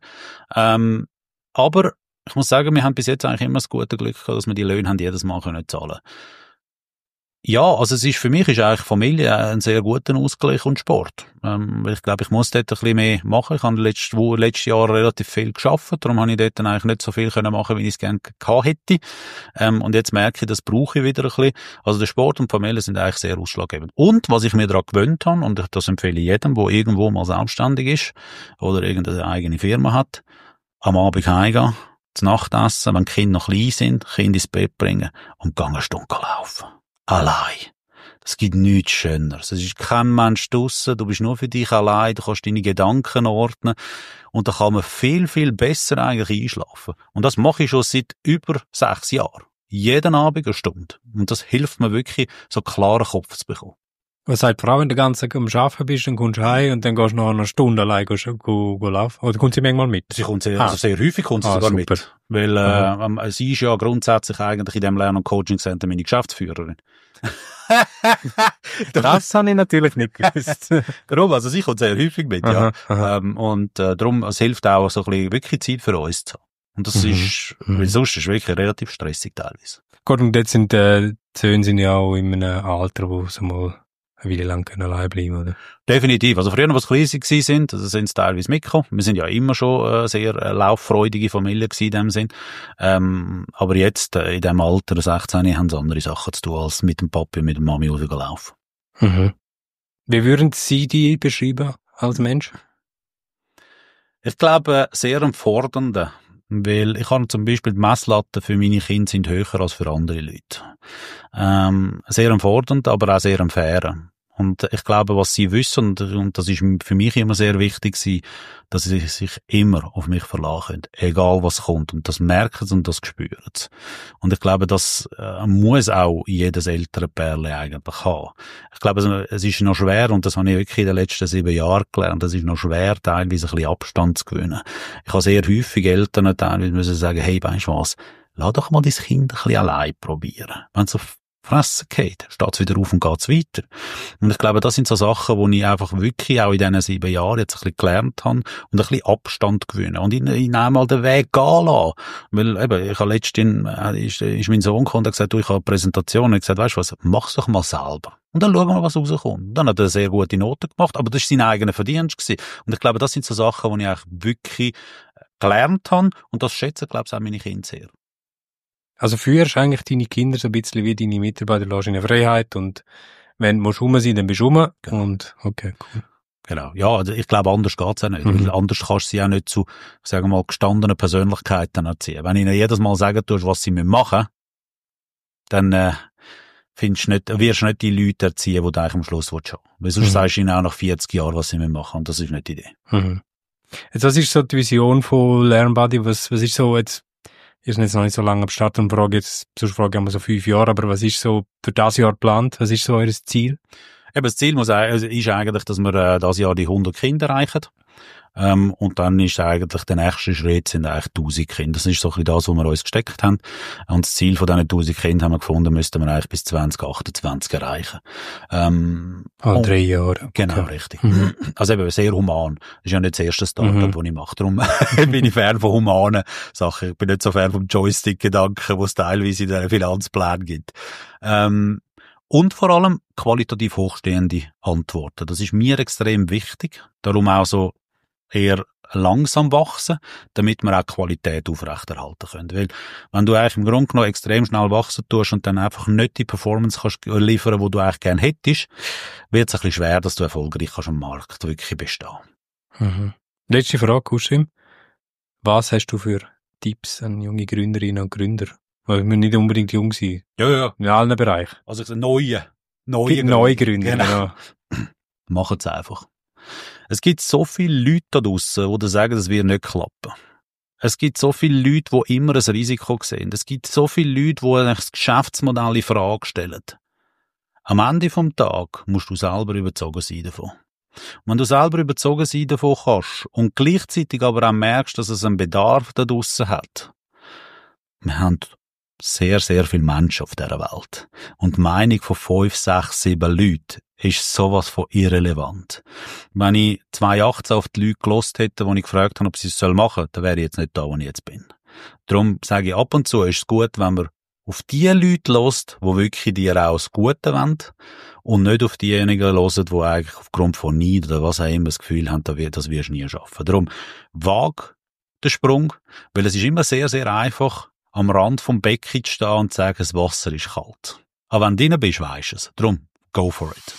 Aber ich muss sagen, wir haben bis jetzt eigentlich immer das gute Glück gehabt, dass wir die Löhne haben jedes Mal zahlen können. Ja, also für mich ist eigentlich Familie ein sehr guter Ausgleich und Sport. Ich glaube, ich muss dort ein bisschen mehr machen. Ich habe letztes Jahr relativ viel gearbeitet, darum habe ich dort eigentlich nicht so viel können machen, wie ich es gerne gehabt hätte. Und jetzt merke ich, das brauche ich wieder ein bisschen. Also der Sport und die Familie sind eigentlich sehr ausschlaggebend. Und was ich mir daran gewöhnt habe, und das empfehle ich jedem, der irgendwo mal selbstständig ist oder irgendeine eigene Firma hat, am Abend heimgehen, zu Nacht essen, wenn die Kinder noch klein sind, Kinder ins Bett bringen und eine Stunde laufen. Allein. Es gibt nichts Schöneres. Es ist kein Mensch draussen, du bist nur für dich allein, du kannst deine Gedanken ordnen und da kann man viel, viel besser eigentlich einschlafen. Und das mache ich schon seit über 6 Jahren. Jeden Abend eine Stunde. Und das hilft mir wirklich, so klaren Kopf zu bekommen. Was sagt die Frau, wenn du den ganzen Tag am Arbeiten bist, dann kommst du heim und dann gehst du noch eine Stunde allein laufen? Oder kommt sie manchmal mit? Sie kommt sehr häufig kommt sie sogar super. mit. Weil sie ist ja grundsätzlich eigentlich in dem Lern- und Coaching-Center meine Geschäftsführerin. Das habe ich natürlich nicht gewusst. Darum, also sie kommt sehr häufig mit, ja. Und darum, es hilft auch so ein bisschen wirklich Zeit für uns zu haben. Und das ist, weil sonst ist es wirklich relativ stressig teilweise. Gut, und jetzt sind die Söhne sind ja auch in einem Alter, wo sie mal eine Weile lang allein bleiben, oder? Definitiv. Also früher, als sie klein sind, also sind sie teilweise mitgekommen. Wir sind ja immer schon sehr lauffreudige Familie gewesen in dem Sinn. Aber jetzt, in dem Alter, 16, haben sie andere Sachen zu tun, als mit dem Papi und mit der Mami rauslaufen. Mhm. Wie würden Sie die beschreiben als Mensch? Ich glaube, sehr ein fordernder. Weil ich habe zum Beispiel die Messlatten für meine Kinder sind höher als für andere Leute. Sehr fordernd, aber auch sehr fair. Und ich glaube, was sie wissen, und das ist für mich immer sehr wichtig gewesen, dass sie sich immer auf mich verlassen können. Egal was kommt. Und das merken sie und das spüren sie. Und ich glaube, das muss auch jedes ältere Pärchen eigentlich haben. Ich glaube, es ist noch schwer, und das habe ich wirklich in den letzten 7 Jahren gelernt, es ist noch schwer, teilweise ein bisschen Abstand zu gewinnen. Ich habe sehr häufig Eltern teilweise müssen sagen, hey, weißt du was, lass doch mal dein Kind ein bisschen allein probieren. Wenn es auf Fresse geht, steht's wieder auf und geht's weiter. Und ich glaube, das sind so Sachen, wo ich einfach wirklich auch in diesen 7 Jahren jetzt ein bisschen gelernt habe und ein bisschen Abstand gewinnen. Und ich nehme mal den Weg gehen lassen. Weil eben, ich habe letztens, ist mein Sohn gekommen und hat gesagt, du, ich habe eine Präsentation. Und ich habe gesagt, weißt du was, mach's doch mal selber. Und dann schauen wir mal, was rauskommt. Dann hat er sehr gute Noten gemacht, aber das war sein eigener Verdienst gewesen. Und ich glaube, das sind so Sachen, die ich eigentlich wirklich gelernt habe. Und das schätzen, glaube ich, auch meine Kinder sehr. Also führst eigentlich deine Kinder so ein bisschen wie deine Mitarbeiter, lässt in der Freiheit und wenn du rum sein, dann bist du rum. Genau. Und okay, cool. Genau. Ja, also ich glaube, anders geht's auch nicht. Weil anders kannst du sie auch nicht zu, sagen wir mal, gestandenen Persönlichkeiten erziehen. Wenn ihnen jedes Mal sagen tust, was sie machen müssen, dann wirst du nicht die Leute erziehen, die du eigentlich am Schluss haben willst. Weil sonst sagst du ihnen auch nach 40 Jahren, was sie machen, und das ist nicht die Idee. Jetzt, was ist so die Vision von LearnBuddy? Was ist so jetzt, ihr seid jetzt noch nicht so lange am Start und sonst frage ich mal so 5 Jahre, aber was ist so für das Jahr geplant? Was ist so euer Ziel? Eben, das Ziel ist eigentlich, dass wir das Jahr die 100 Kinder erreichen. Und dann ist eigentlich der nächste Schritt sind eigentlich 1000 Kinder. Das ist so ein bisschen das, was wir uns gesteckt haben. Und das Ziel von diesen 1000 Kindern haben wir gefunden, müssten wir eigentlich bis 2028 erreichen. 3 Jahre. Genau, richtig. Also eben sehr human. Das ist ja nicht das erste Startup, das ich mache. Darum bin ich Fan von humanen Sachen. Ich bin nicht so Fan vom Joystick-Gedanken, was es teilweise in diesen Finanzplänen gibt. Und vor allem qualitativ hochstehende Antworten. Das ist mir extrem wichtig. Darum auch so eher langsam wachsen, damit wir auch Qualität aufrechterhalten können. Weil, wenn du eigentlich im Grunde genommen extrem schnell wachsen tust und dann einfach nicht die Performance kannst liefern, die du eigentlich gerne hättest, wird es ein bisschen schwer, dass du erfolgreich kannst am Markt wirklich bestehen. Letzte Frage, Kuschim. Was hast du für Tipps an junge Gründerinnen und Gründer? Weil wir müssen nicht unbedingt jung sein. Ja. In allen Bereichen. Also neue Gründer. Genau. Machen es einfach. Es gibt so viele Leute da draussen, die sagen, das wird nicht klappen. Es gibt so viele Leute, die immer ein Risiko sehen. Es gibt so viele Leute, die das Geschäftsmodell in Frage stellen. Am Ende vom Tag musst du selber überzogen sein davon. Und wenn du selber überzogen sein davon kannst und gleichzeitig aber auch merkst, dass es einen Bedarf da draussen hat. Wir haben sehr, sehr viele Menschen auf dieser Welt. Und die Meinung von 5, 6, 7 Leuten ist sowas von irrelevant. Wenn ich 2018 auf die Leute gehört hätte, die ich gefragt habe, ob sie es machen sollen, dann wäre ich jetzt nicht da, wo ich jetzt bin. Darum sage ich, ab und zu ist es gut, wenn man auf die Leute hört, die wirklich dir auch das Gute wollen und nicht auf diejenigen hören, die eigentlich aufgrund von Neid oder was auch immer das Gefühl haben, das wirst du nie schaffen. Darum, wag den Sprung, weil es ist immer sehr, sehr einfach, am Rand vom Becken zu stehen und zu sagen, das Wasser ist kalt. Aber wenn du drin bist, weisst du es. Darum, go for it.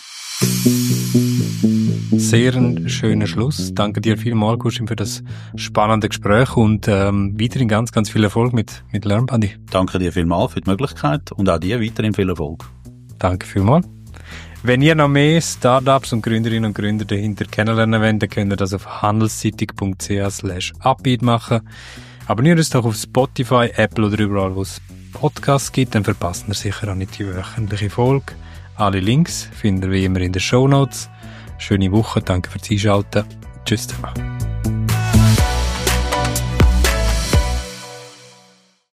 Sehr ein schöner Schluss. Danke dir vielmals, Kuschim, für das spannende Gespräch und weiterhin ganz, ganz viel Erfolg mit LearnBuddy. Danke dir vielmals für die Möglichkeit und auch dir weiterhin viel Erfolg. Danke vielmals. Wenn ihr noch mehr Startups und Gründerinnen und Gründer dahinter kennenlernen wollt, dann könnt ihr das auf handelszeitung.ch/upbeat machen. Abonniert uns doch auf Spotify, Apple oder überall, wo es Podcasts gibt, dann verpasst ihr sicher auch nicht die wöchentliche Folge. Alle Links findet ihr wie immer in den Shownotes. Schöne Woche, danke fürs Einschalten. Tschüss zusammen.